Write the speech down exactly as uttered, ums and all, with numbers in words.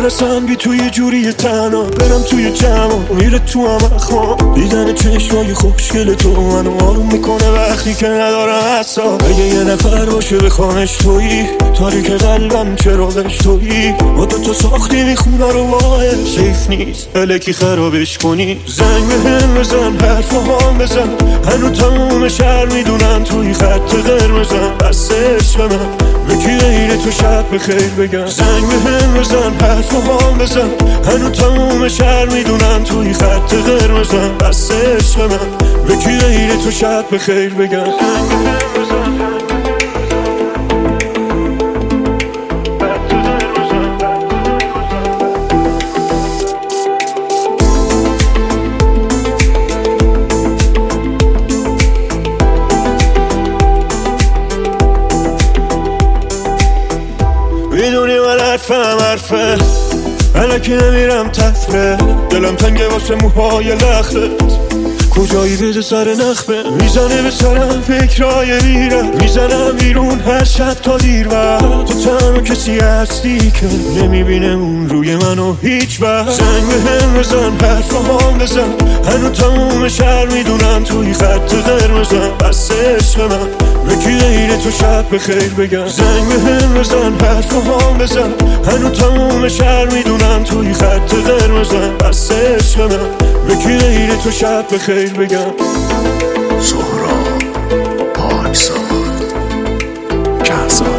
برسن بی توی جوری تنها برم توی جمع میره تو هم خواب دیدن چشمای خوشگل تو منو آروم میکنه وقتی که ندارم حساب اگه یه نفر باشه بخوانش تویی تاریک قلبم چراغش تویی با دو تا ساختیم خونه رو باید سیف نیست الکی خرابش کنی زنگ بهم بزن حرف هم بزن هنو تموم شهر میدونن توی خط قرمزم بس عشق من یکی غیر تو شب بخیر بگم زنگ بهم بزن حرف هم بزن هنو تموم شهر میدونن توی خط قرمزم بس عشق من یکی غیر تو شب بخیر بگم زنگ بهم بزن میدونی من حرفم حرفه الکی نمیرم تفره دلم تنگه واسه موهای لختت کجایی بده سر نخبه میزنه به سرم فکرهای میرم میزنم بیرون هر شب تا دیر وقت تو تنها کسی هستی که نمیبینه اون روی منو هیچ وقت زنگ بهم بزن حرف هم بزن هنو تموم شهر میدونم توی خط قرمزم بس عشق من یکی غیر تو شب بخیر بگم زنگ بهم بزن حرف هم بزن هنو تموم شهر میدونم توی خط قرمزم بس عشق من یکی غیر تو شب بخیر بگم سهراب پاکزاد کسا